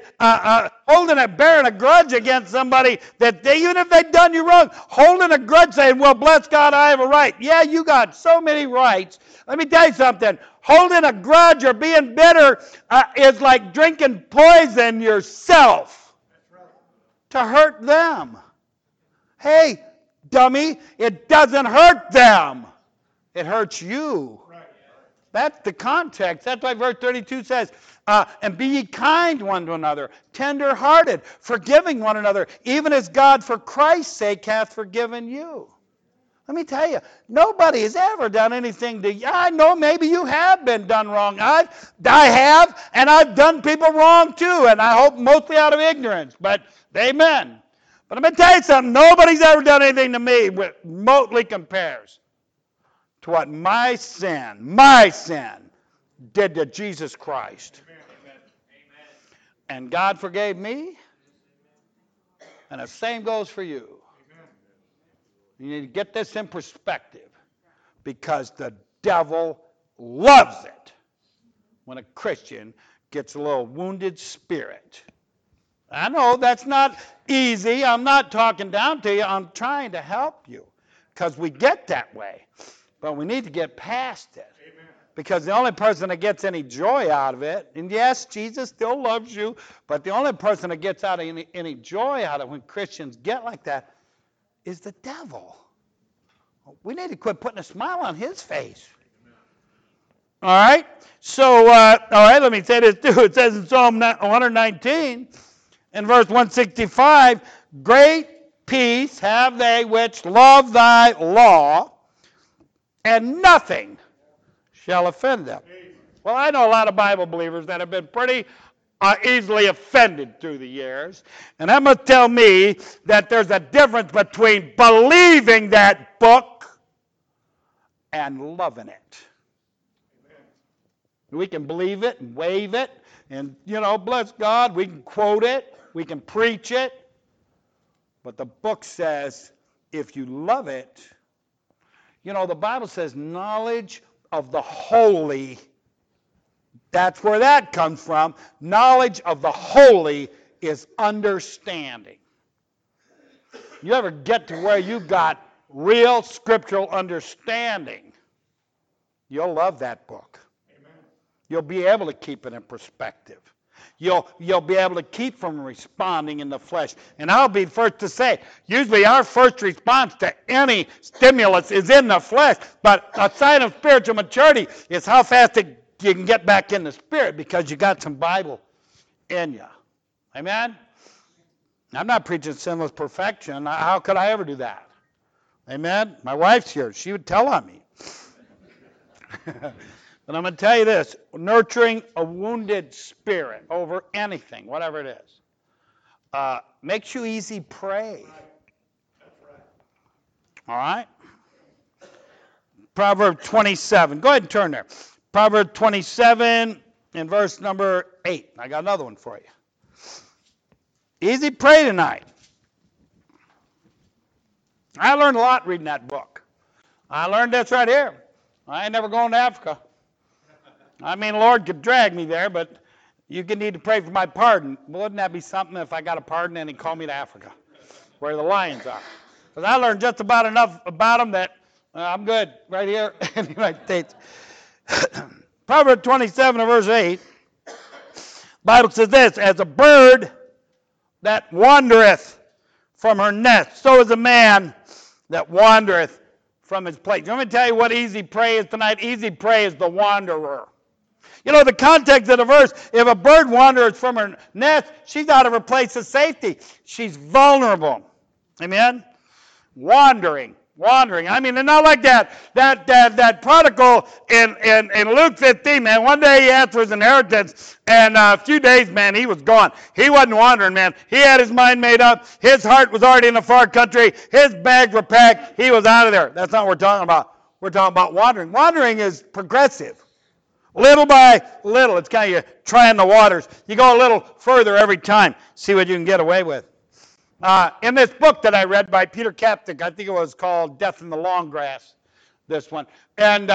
a grudge against somebody that even if they've done you wrong, holding a grudge saying, well, bless God, I have a right. Yeah, you got so many rights. Let me tell you something. Holding a grudge or being bitter is like drinking poison yourself to hurt them. Hey, dummy, it doesn't hurt them. It hurts you. That's the context. That's why verse 32 says, and be ye kind one to another, tender-hearted, forgiving one another, even as God for Christ's sake hath forgiven you. Let me tell you, nobody has ever done anything to you. I know maybe you have been done wrong. I have, and I've done people wrong too, and I hope mostly out of ignorance, but amen. But I'm going to tell you something, nobody's ever done anything to me that remotely compares to what my sin did to Jesus Christ. Amen. And God forgave me, and the same goes for you. Amen. You need to get this in perspective, because the devil loves it when a Christian gets a little wounded spirit. I know that's not easy. I'm not talking down to you. I'm trying to help you, because we get that way. But we need to get past it. Amen. Because the only person that gets any joy out of it, and yes, Jesus still loves you, but the only person that gets out of any joy out of it when Christians get like that is the devil. We need to quit putting a smile on his face. Amen. All right? So, let me say this too. It says in Psalm 119, in verse 165, great peace have they which love thy law, and nothing shall offend them. Well, I know a lot of Bible believers that have been pretty easily offended through the years. And that must tell me that there's a difference between believing that book and loving it. We can believe it and wave it and, bless God, we can quote it, we can preach it. But the book says if you love it, the Bible says knowledge of the holy, that's where that comes from. Knowledge of the holy is understanding. You ever get to where you got real scriptural understanding, you'll love that book. Amen. You'll be able to keep it in perspective. You'll be able to keep from responding in the flesh. And I'll be first to say, usually our first response to any stimulus is in the flesh, but a sign of spiritual maturity is how fast you can get back in the spirit because you got some Bible in you. Amen? I'm not preaching sinless perfection. How could I ever do that? Amen? My wife's here. She would tell on me. But I'm going to tell you this, nurturing a wounded spirit over anything, whatever it is, makes you easy prey. All right? Proverbs 27. Go ahead and turn there. Proverbs 27 and verse number 8. I got another one for you. Easy prey tonight. I learned a lot reading that book. I learned this right here. I ain't never going to Africa. I mean, the Lord could drag me there, but you could need to pray for my pardon. Wouldn't that be something if I got a pardon and He called me to Africa, where the lions are? Because I learned just about enough about them that I'm good right here in the United States. Proverbs 27 and verse 8, the Bible says this, as a bird that wandereth from her nest, so is a man that wandereth from his place. Let me tell you what easy prey is tonight. Easy prey is the wanderer. You know, the context of the verse, if a bird wanders from her nest, she's out of her place of safety. She's vulnerable. Amen? Wandering. I mean, they're not like that prodigal in Luke 15, man. One day he asked for his inheritance, and a few days, man, he was gone. He wasn't wandering, man. He had his mind made up. His heart was already in a far country. His bags were packed. He was out of there. That's not what we're talking about. We're talking about wandering. Wandering is progressive. Little by little, it's kind of you trying the waters. You go a little further every time, see what you can get away with. In this book that I read by Peter Kaptic, I think it was called Death in the Long Grass, this one. And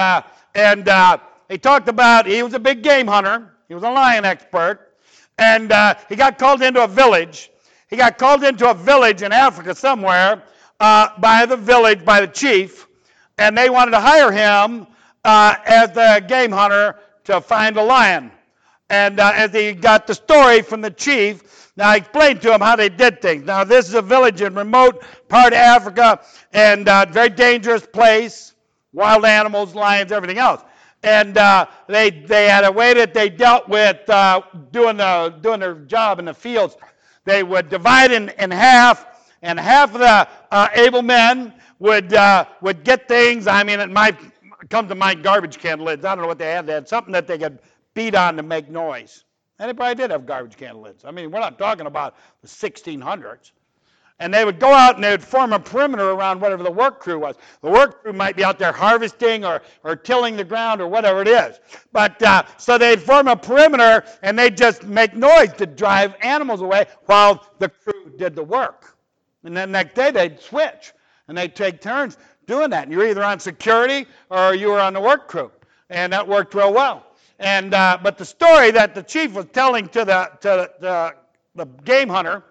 he talked about, he was a big game hunter. He was a lion expert. And he got called into a village. He got called into a village in Africa somewhere by the chief. And they wanted to hire him as the game hunter to find a lion. And as he got the story from the chief, now I explained to him how they did things. Now this is a village in remote part of Africa, and very dangerous place, wild animals, lions, everything else. And they had a way that they dealt with doing their job in the fields. They would divide in half, and half of the able men would get things. I mean, it might come to mind garbage can lids. I don't know what they had. They had something that they could beat on to make noise. And they probably did have garbage can lids. I mean, we're not talking about the 1600s. And they would go out and they would form a perimeter around whatever the work crew was. The work crew might be out there harvesting or tilling the ground or whatever it is. But so they'd form a perimeter and they'd just make noise to drive animals away while the crew did the work. And then next day they'd switch and they'd take turns doing that. And you're either on security or you were on the work crew. And that worked real well. And but the story that the chief was telling to the game hunter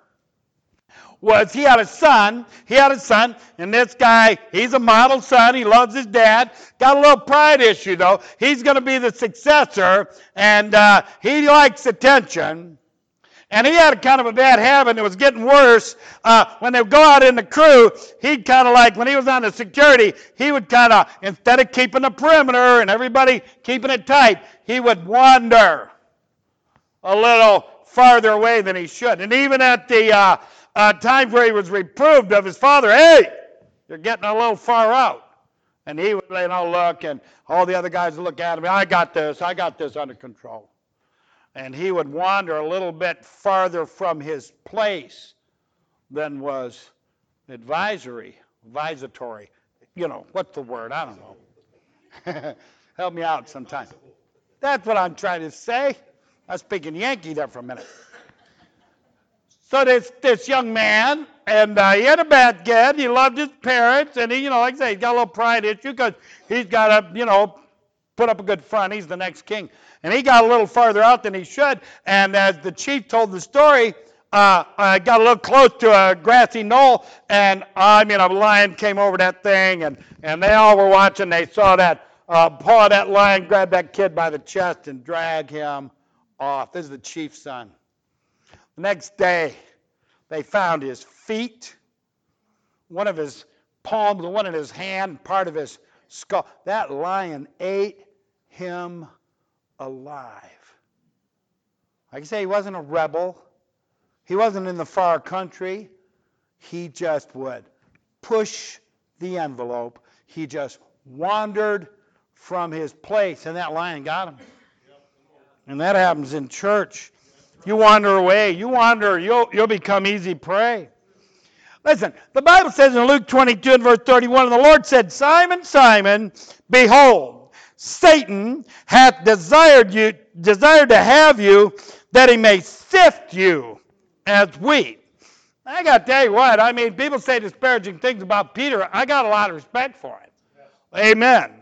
was he had a son, and this guy, he's a model son, he loves his dad, got a little pride issue though. He's going to be the successor, and he likes attention. And he had kind of a bad habit, and it was getting worse. When they would go out in the crew, he'd kind of like, when he was on the security, he would kind of, instead of keeping the perimeter and everybody keeping it tight, he would wander a little farther away than he should. And even at the times where he was reproved of his father, hey, you're getting a little far out. And he would, look, and all the other guys would look at him, I got this under control. And he would wander a little bit farther from his place than was advisatory. What's the word? I don't know. Help me out sometime. That's what I'm trying to say. I was speaking Yankee there for a minute. So this young man, and he had a bad kid. He loved his parents, and he, like I say, he's got a little pride issue because he's got to, put up a good front. He's the next king. And he got a little farther out than he should. And as the chief told the story, I got a little close to a grassy knoll, and a lion came over that thing, and they all were watching. They saw that paw of that lion grab that kid by the chest and drag him off. This is the chief's son. The next day, they found his feet, one of his palms, one in his hand, part of his skull. That lion ate him alive. Like I say, he wasn't a rebel. He wasn't in the far country. He just would push the envelope. He just wandered from his place, and that lion got him. And that happens in church. If you wander away, you'll become easy prey. Listen, the Bible says in Luke 22 and verse 31, and the Lord said, Simon, Simon, behold, Satan hath desired to have you, that he may sift you as wheat. I got to tell you what, people say disparaging things about Peter. I got a lot of respect for him. Amen.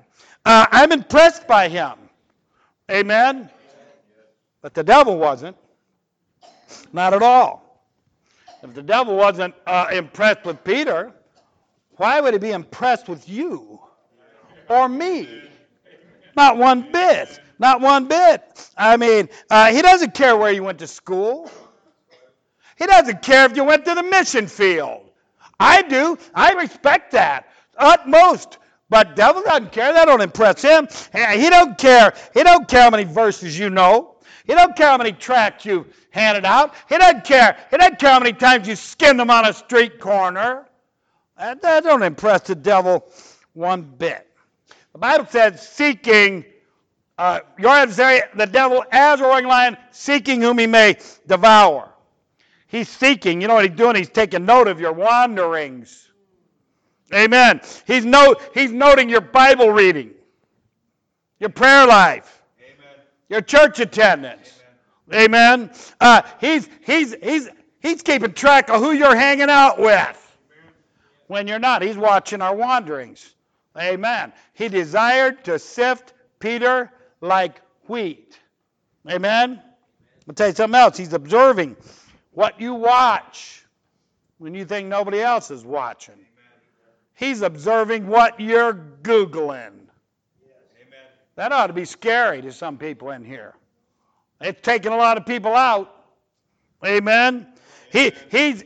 I'm impressed by him. Amen? But the devil wasn't. Not at all. If the devil wasn't impressed with Peter, why would he be impressed with you or me? Not one bit. Not one bit. I mean, he doesn't care where you went to school. He doesn't care if you went to the mission field. I do. I respect that. Utmost. But devil doesn't care. That don't impress him. He don't care. He don't care how many verses you know. He don't care how many tracts you've handed out. He doesn't care. He doesn't care how many times you skinned them on a street corner. That don't impress the devil one bit. The Bible says, seeking your adversary, the devil, as a roaring lion, seeking whom he may devour. He's seeking. You know what he's doing? He's taking note of your wanderings. Amen. He's noting your Bible reading, your prayer life, amen, your church attendance. Amen. He's keeping track of who you're hanging out with. When you're not, he's watching our wanderings. Amen. He desired to sift Peter like wheat. Amen. I'll tell you something else. He's observing what you watch when you think nobody else is watching. He's observing what you're Googling. That ought to be scary to some people in here. It's taking a lot of people out. Amen. He's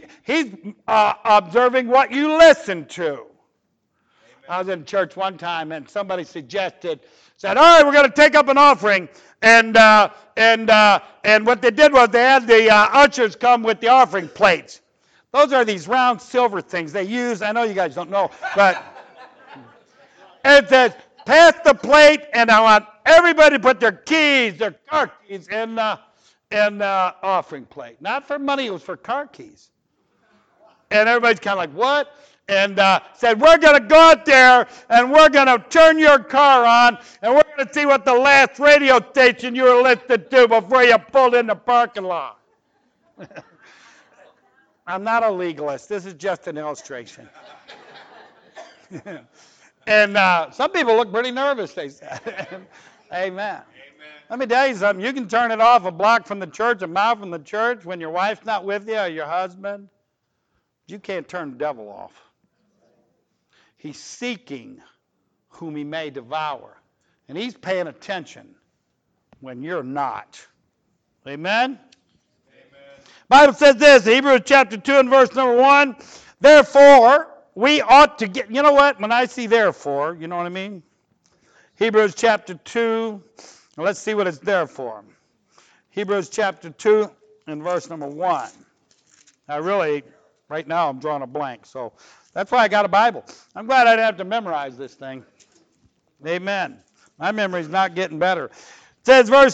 observing what you listen to. I was in church one time and somebody said, all right, we're going to take up an offering. And what they did was they had the ushers come with the offering plates. Those are these round silver things they use. I know you guys don't know, but it says, pass the plate, and I want everybody to put their keys, their car keys, in the offering plate. Not for money, it was for car keys. And everybody's kind of like, what? And said, we're going to go out there, and we're going to turn your car on, and we're going to see what the last radio station you were listening to before you pulled in the parking lot. I'm not a legalist. This is just an illustration. And some people look pretty nervous, they said. Amen. Let me tell you something. You can turn it off a block from the church, a mile from the church, when your wife's not with you or your husband. You can't turn the devil off. He's seeking whom he may devour. And he's paying attention when you're not. Amen? Bible says this, Hebrews chapter 2 and verse number 1, therefore, we ought to get, you know what, when I see therefore, you know what I mean? Hebrews chapter 2, let's see what it's there for. Hebrews chapter 2 and verse number 1. Right now I'm drawing a blank, so that's why I got a Bible. I'm glad I didn't have to memorize this thing. Amen. My memory's not getting better. It says verse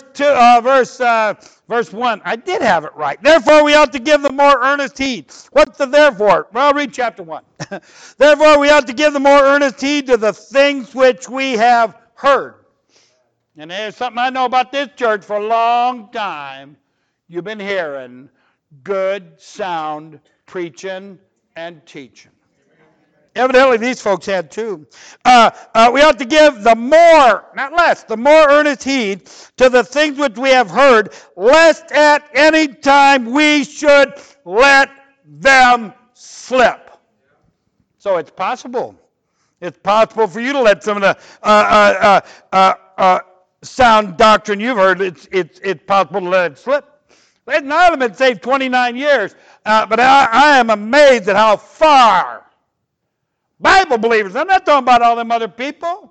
1. I did have it right. Therefore, we ought to give the more earnest heed. What's the therefore? Well, read chapter 1. Therefore, we ought to give the more earnest heed to the things which we have heard. And there's something I know about this church for a long time. You've been hearing good, sound preaching and teaching. Evidently, these folks had too. We ought to give the more, not less, the more earnest heed to the things which we have heard, lest at any time we should let them slip. So it's possible. It's possible for you to let some of the sound doctrine you've heard, it's possible to let it slip. None of them been saved 29 years, but I am amazed at how far Bible believers, I'm not talking about all them other people.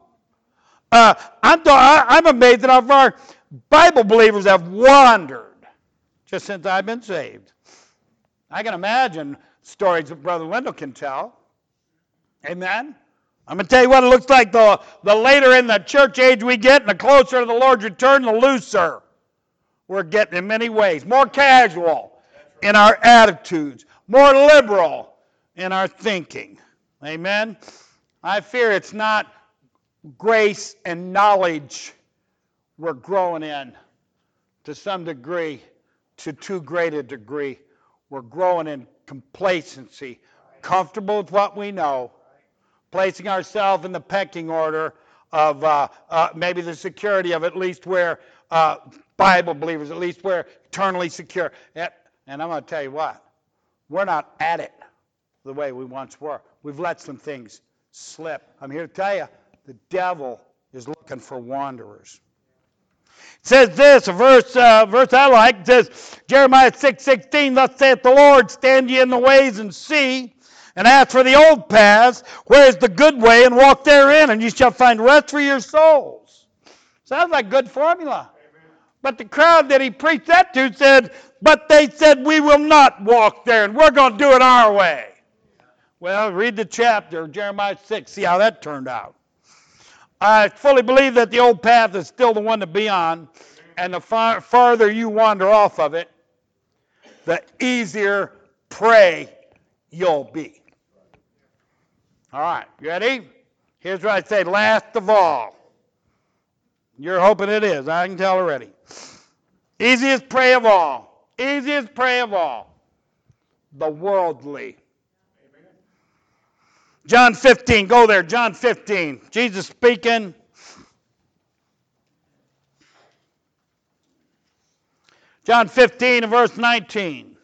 I'm amazed at how far Bible believers have wandered just since I've been saved. I can imagine stories that Brother Wendell can tell. Amen? I'm going to tell you what it looks like the later in the church age we get and the closer to the Lord's return, the looser we're getting in many ways. More casual in our attitudes. More liberal in our thinking. Amen? I fear it's not grace and knowledge we're growing in to some degree, to too great a degree. We're growing in complacency, comfortable with what we know, placing ourselves in the pecking order maybe the security of at least where Bible believers, at least we're eternally secure. And I'm going to tell you what, we're not at it the way we once were. We've let some things slip. I'm here to tell you, the devil is looking for wanderers. It says this, a verse I like, it says, Jeremiah 6:16, thus saith the Lord, stand ye in the ways and see, and ask for the old paths, where is the good way, and walk therein, and ye shall find rest for your souls. Sounds like good formula. But the crowd that he preached that to said, but they said, we will not walk there, and we're going to do it our way. Well, read the chapter, Jeremiah 6, see how that turned out. I fully believe that the old path is still the one to be on, and the farther you wander off of it, the easier prey you'll be. All right, you ready? Here's what I say, last of all. You're hoping it is, I can tell already. Easiest prey of all. Easiest prey of all. The worldly. John 15, go there, John 15. Jesus speaking. John 15 and verse 19.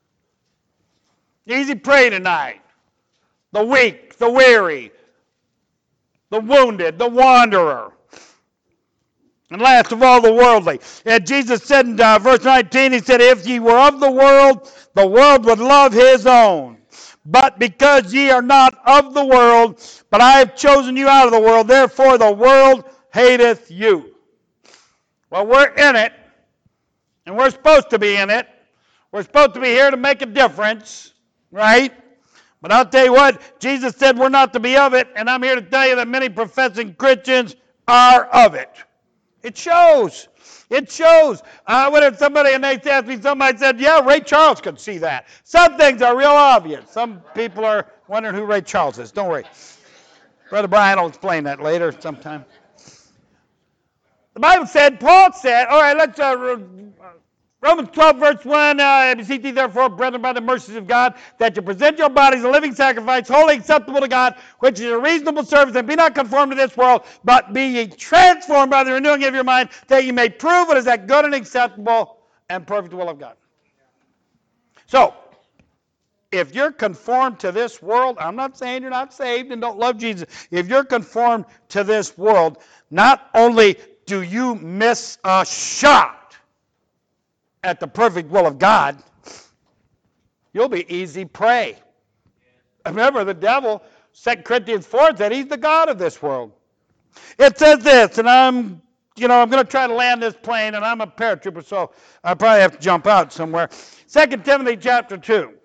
Easy prey tonight. The weak, the weary, the wounded, the wanderer. And last of all, the worldly. And Jesus said in verse 19, he said, if ye were of the world would love his own. But because ye are not of the world, but I have chosen you out of the world, therefore the world hateth you. Well, we're in it, and we're supposed to be in it. We're supposed to be here to make a difference, right? But I'll tell you what, Jesus said we're not to be of it, and I'm here to tell you that many professing Christians are of it. It shows. It shows. I went to somebody and they asked me, somebody said, yeah, Ray Charles could see that. Some things are real obvious. Some people are wondering who Ray Charles is. Don't worry. Brother Brian will explain that later sometime. The Bible said, Paul said, all right, let's, Romans 12, verse 1, beseech thee therefore, brethren, by the mercies of God, that you present your bodies a living sacrifice, wholly acceptable to God, which is a reasonable service, and be not conformed to this world, but be ye transformed by the renewing of your mind, that ye may prove what is that good and acceptable and perfect will of God. So, if you're conformed to this world, I'm not saying you're not saved and don't love Jesus. If you're conformed to this world, not only do you miss a shot at the perfect will of God, you'll be easy prey. Remember, the devil, 2 Corinthians 4 said he's the god of this world. It says this, and I'm going to try to land this plane, and I'm a paratrooper, so I probably have to jump out somewhere. 2 Timothy chapter 2.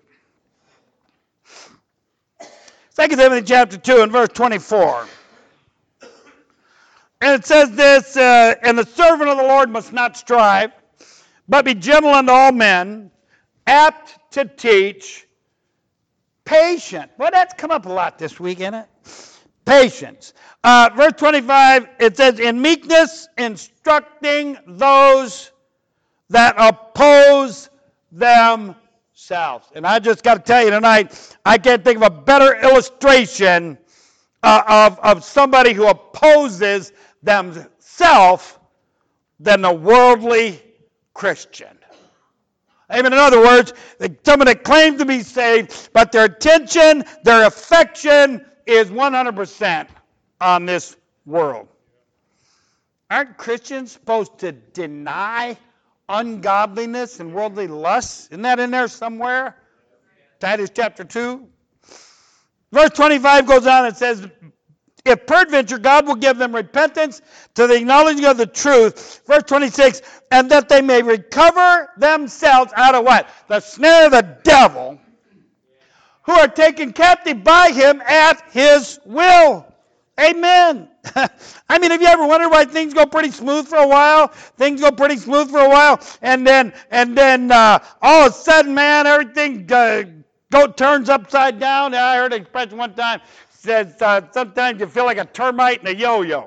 2 Timothy chapter 2 and verse 24. And it says this, and the servant of the Lord must not strive, but be gentle unto all men, apt to teach, patient. Well, that's come up a lot this week, isn't it? Patience. Verse 25, it says, in meekness instructing those that oppose themselves. And I just got to tell you tonight, I can't think of a better illustration of somebody who opposes themselves than the worldly Christian. Amen. In other words, somebody that claims to be saved, but their attention, their affection is 100% on this world. Aren't Christians supposed to deny ungodliness and worldly lusts? Isn't that in there somewhere? Titus chapter 2. Verse 25 goes on and says, if peradventure God will give them repentance to the acknowledging of the truth, verse 26, and that they may recover themselves out of what? The snare of the devil, who are taken captive by him at his will. Amen. I mean, have you ever wondered why things go pretty smooth for a while? Things go pretty smooth for a while, and then all of a sudden, man, everything turns upside down. I heard an expression one time. Says sometimes you feel like a termite in a yo-yo.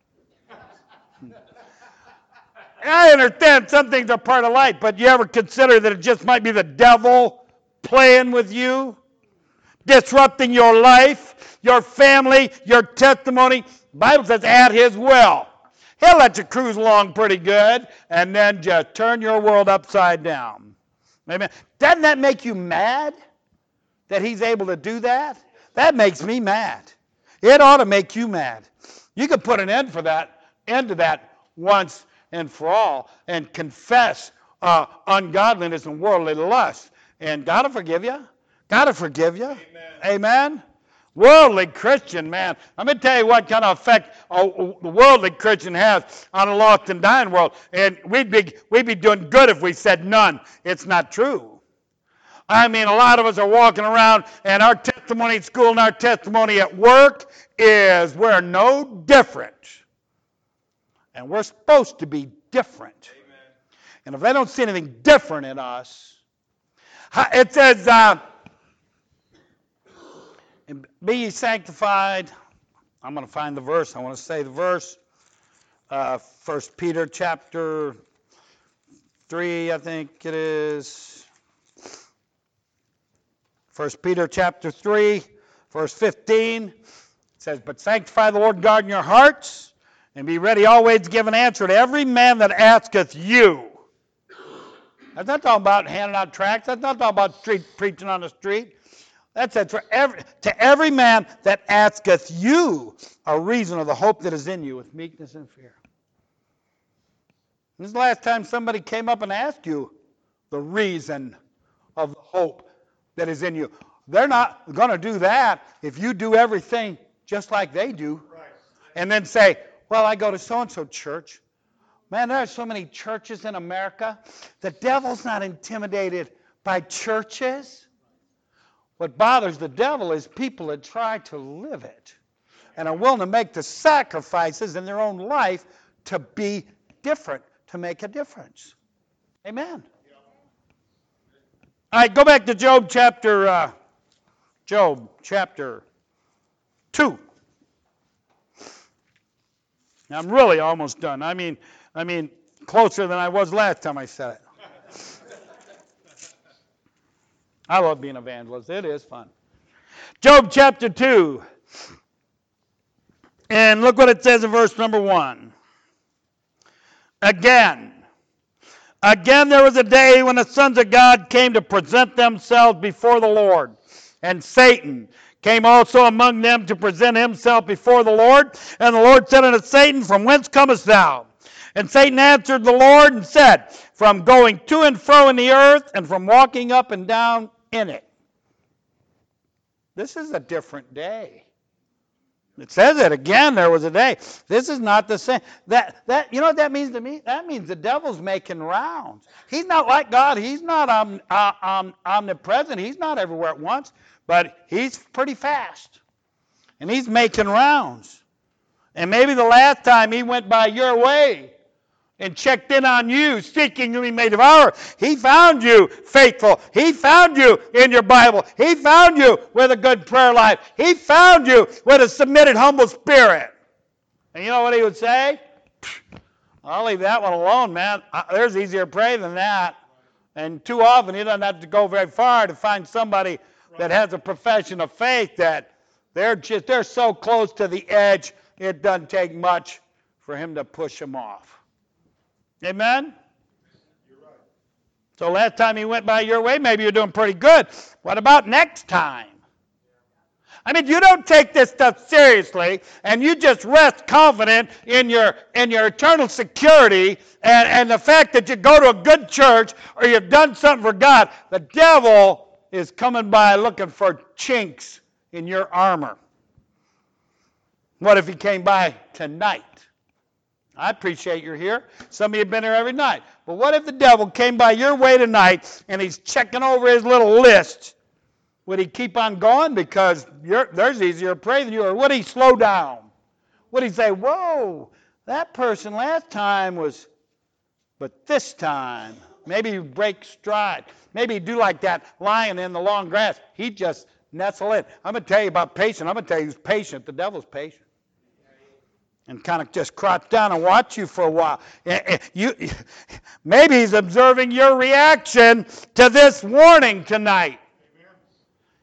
I understand some things are part of life, but you ever consider that it just might be the devil playing with you? disrupting your life, your family, your testimony. The Bible says at his will. He'll let you cruise along pretty good and then just turn your world upside down. Amen. Doesn't that make you mad that he's able to do that? That makes me mad. It ought to make you mad. You can put an end to that once and for all and confess ungodliness and worldly lust. And God will forgive you. God will forgive you. Amen. Worldly Christian, man. I'm going to tell you what kind of effect the worldly Christian has on a lost and dying world. And we'd be doing good if we said none. It's not true. I mean, a lot of us are walking around, and our testimony at school and our testimony at work is we're no different. And we're supposed to be different. Amen. And if they don't see anything different in us, it says, be ye sanctified. I'm going to find the verse. I want to say the verse. 1 Peter chapter 3, I think it is. 1 Peter chapter 3, verse 15. It says, but sanctify the Lord God in your hearts, and be ready always to give an answer to every man that asketh you. That's not talking about handing out tracts. That's not talking about preaching on the street. That's it. To every man that asketh you a reason of the hope that is in you with meekness and fear. This is the last time somebody came up and asked you the reason of the hope that is in you. They're not going to do that if you do everything just like they do. Right. And then say, well, I go to so-and-so church. Man, there are so many churches in America. The devil's not intimidated by churches. What bothers the devil is people that try to live it and are willing to make the sacrifices in their own life to be different, to make a difference. Amen. All right, go back to Job chapter 2. Now, I'm really almost done. I mean, closer than I was last time I said it. I love being an evangelist. It is fun. Job chapter 2. And look what it says in verse number 1. Again there was a day when the sons of God came to present themselves before the Lord. And Satan came also among them to present himself before the Lord. And the Lord said unto Satan, from whence comest thou? And Satan answered the Lord and said, from going to and fro in the earth, and from walking up and down in it. This is a different day. It says it again, there was a day. This is not the same. That you know what that means to me? That means the devil's making rounds. He's not like God. He's not omnipresent. He's not everywhere at once. But he's pretty fast. And he's making rounds. And maybe the last time he went by your way and checked in on you, seeking whom he may devour, he found you faithful. He found you in your Bible. He found you with a good prayer life. He found you with a submitted, humble spirit. And you know what he would say? I'll leave that one alone, man. There's easier prey than that. And too often he doesn't have to go very far to find somebody that has a profession of faith that they're so close to the edge, it doesn't take much for him to push them off. Amen? You're right. So last time he went by your way, maybe you're doing pretty good. What about next time? I mean, you don't take this stuff seriously, and you just rest confident in your eternal security and the fact that you go to a good church or you've done something for God. The devil is coming by looking for chinks in your armor. What if he came by tonight? I appreciate you're here. Some of you have been here every night. But what if the devil came by your way tonight and he's checking over his little list? Would he keep on going because there's easier prey than you? Or would he slow down? Would he say, whoa, that person last time was, but this time, maybe he'd break stride. Maybe he'd do like that lion in the long grass. He'd just nestle in. I'm going to tell you about patience. I'm going to tell you who's patient. The devil's patient. And kind of just crouch down and watch you for a while. Maybe he's observing your reaction to this warning tonight.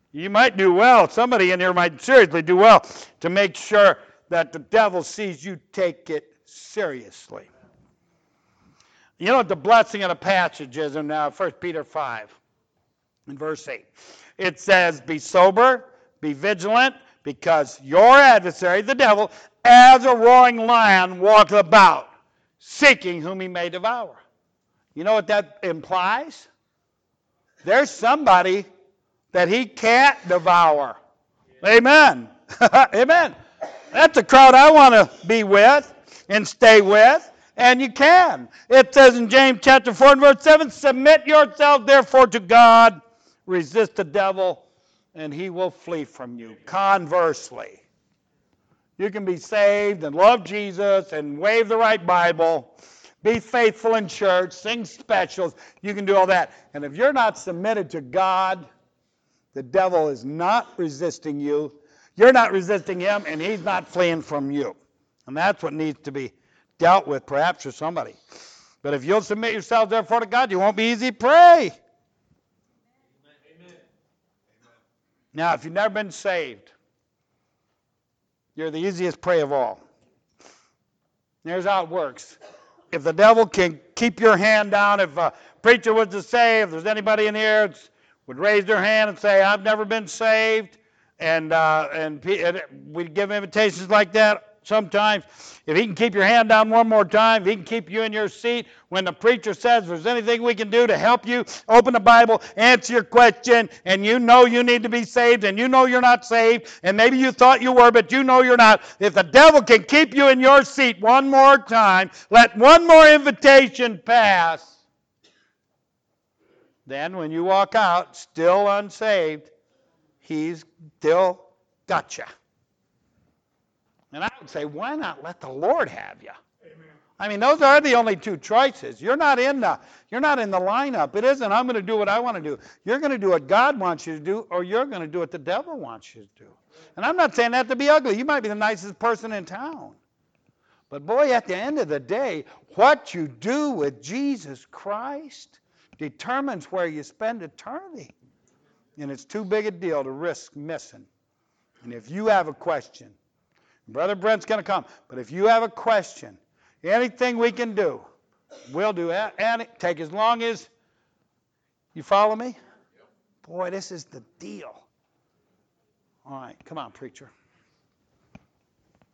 You might do well. Somebody in here might seriously do well to make sure that the devil sees you take it seriously. You know what the blessing of the passage is in 1 Peter 5 in verse 8? It says, be sober, be vigilant, because your adversary, the devil, as a roaring lion, walks about, seeking whom he may devour. You know what that implies? There's somebody that he can't devour. Amen. Amen. That's a crowd I want to be with and stay with, and you can. It says in James chapter 4 and verse 7, submit yourself therefore to God, resist the devil, and he will flee from you. Conversely, you can be saved and love Jesus and wave the right Bible, be faithful in church, sing specials. You can do all that. And if you're not submitted to God, the devil is not resisting you. You're not resisting him, and he's not fleeing from you. And that's what needs to be dealt with, perhaps, for somebody. But if you'll submit yourself, therefore, to God, you won't be easy to pray. Amen. Now, if you've never been saved, you're the easiest prey of all. Here's how it works. If the devil can keep your hand down, if a preacher was to say, if there's anybody in here that would raise their hand and say, I've never been saved, and we give invitations like that sometimes. If he can keep your hand down one more time, if he can keep you in your seat when the preacher says, if there's anything we can do to help you, open the Bible, answer your question, and you know you need to be saved, and you know you're not saved, and maybe you thought you were, but you know you're not. If the devil can keep you in your seat one more time, let one more invitation pass, then when you walk out, still unsaved, he's still got you. And I would say, why not let the Lord have you? Amen. I mean, those are the only two choices. You're not in the lineup. It isn't, I'm going to do what I want to do. You're going to do what God wants you to do, or you're going to do what the devil wants you to do. And I'm not saying that to be ugly. You might be the nicest person in town. But boy, at the end of the day, what you do with Jesus Christ determines where you spend eternity. And it's too big a deal to risk missing. And if you have a question, Brother Brent's going to come, but if you have a question, anything we can do, we'll do it. And take as long as you follow me. Boy, this is the deal. All right, come on, preacher.